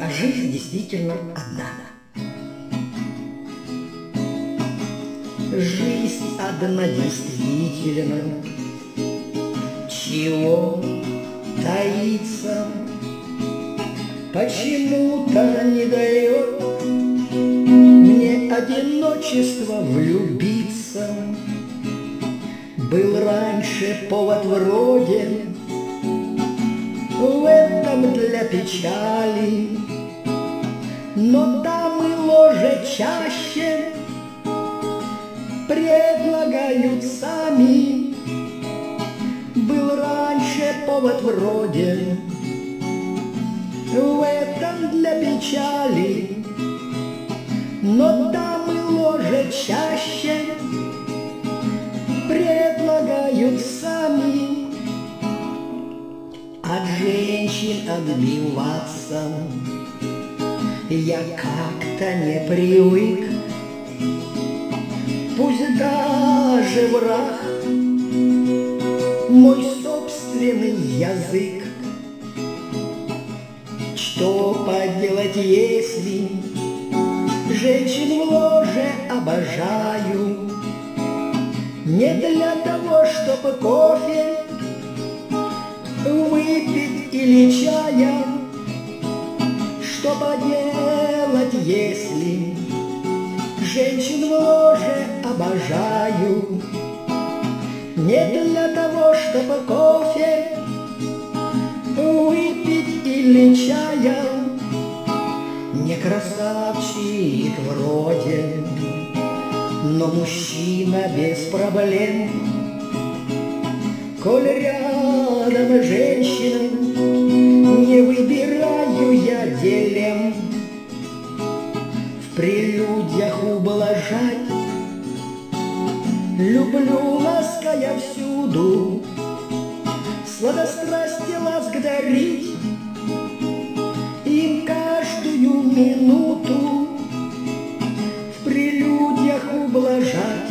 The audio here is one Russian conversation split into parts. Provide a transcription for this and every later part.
А жизнь действительно одна. Жизнь одна действительно, чего таится, почему-то не дает мне одиночество влюбиться. Был раньше повод вроде в этом для печали, но дамы ложе чаще предлагают сами. Был раньше повод вроде в этом для печали, но дамы ложе чаще предлагают сами. От женщин отбиваться я как-то не привык. Пусть даже враг мой собственный язык. Что поделать, если женщин в ложе обожаю? Не для того, чтобы кофе выпить или чая. Что поделать, если женщин в ложе обожаю? Не для того, чтобы кофе выпить или чая. Не красавчик вроде, но мужчина без проблем. Коль рядом женщина, не выбираю я делем. В прелюдиях ублажать люблю, лаская всюду, сладострасти ласк дарить им каждую минуту. В прелюдиях ублажать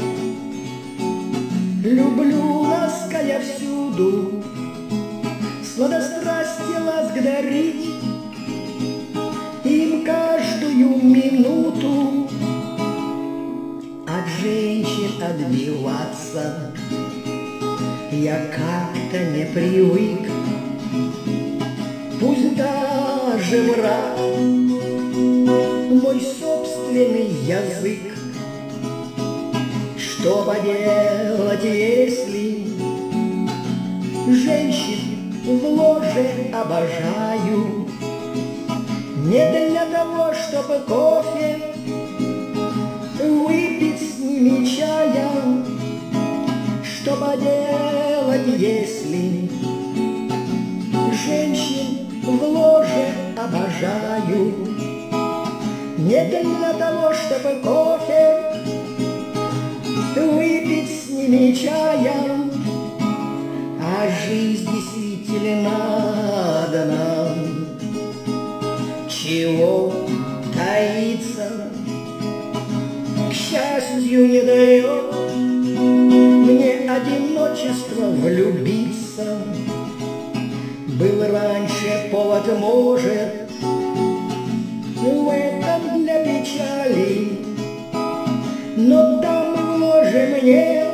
люблю, лаская всюду, сладострасти ласк дарить им каждую минуту. От женщин отбиваться я как-то не привык. Пусть даже враг мой собственный язык. Что поделать, если женщин в ложе обожаю? Не для того, чтобы кофе выпить с ними чая. Что поделать, если женщин в ложе обожаю? Не для того, чтобы кофе выпить с ними чая. А жизнь действительно одна, чего таится, к счастью не дает мне одиночество влюбиться. Был раньше повод, может, в этом для печали, но дамы в ложе мне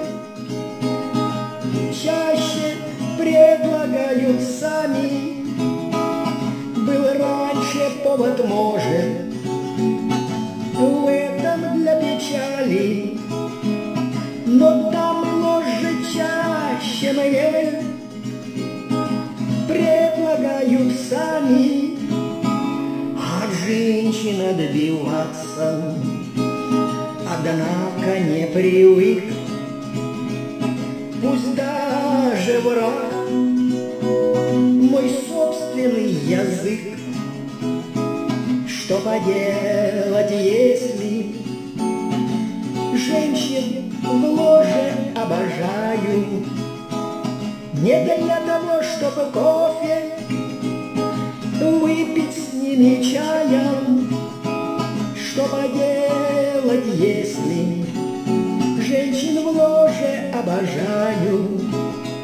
чаще предлагают сами. Был раньше повод, может, в этом для печали, но дамы в ложе чаще мне предлагают сами. От женщин отбиваться, однако не привык. Пусть даже враг мой собственный язык. Что поделать, если женщин в ложе обожаю? Не для того, чтобы кофе выпить с ними чаем. Что поделать, если женщин в ложе обожаю?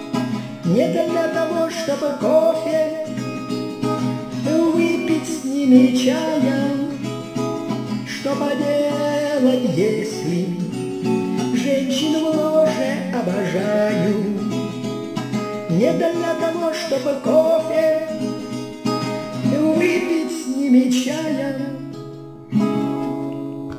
Не для того, чтобы кофе выпить с ними ними чаем. Что поделать, если женщин в ложе обожаю? Не для того, чтобы кофе выпить с ними чай.